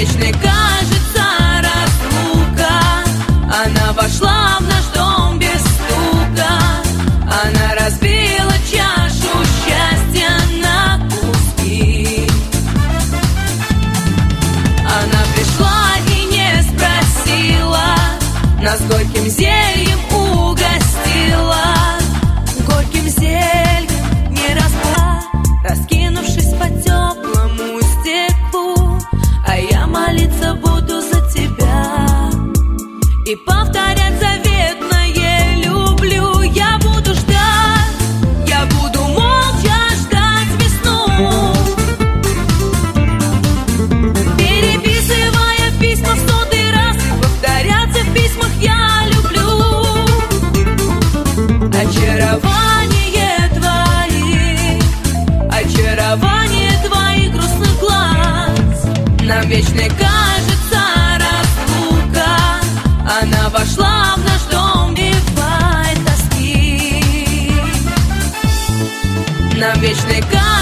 вечной кажется разлука. Она вошла в наш дом без стука. Она разбила чашу счастья на куски. Она пришла и не спросила, нас горьким зельем угостила. Горьким зельем не распла, раскинувшись по теплому стеклу. А я молиться буду за тебя и повторять заветное люблю. Я буду ждать, я буду молча ждать весну, переписывая письма в 100-й раз, повторяться в письмах я люблю. Очарование твоих грустных глаз. Нам вечной кажется разлука. Она вошла в наш дом, бывает тоски. Нам вечной кажется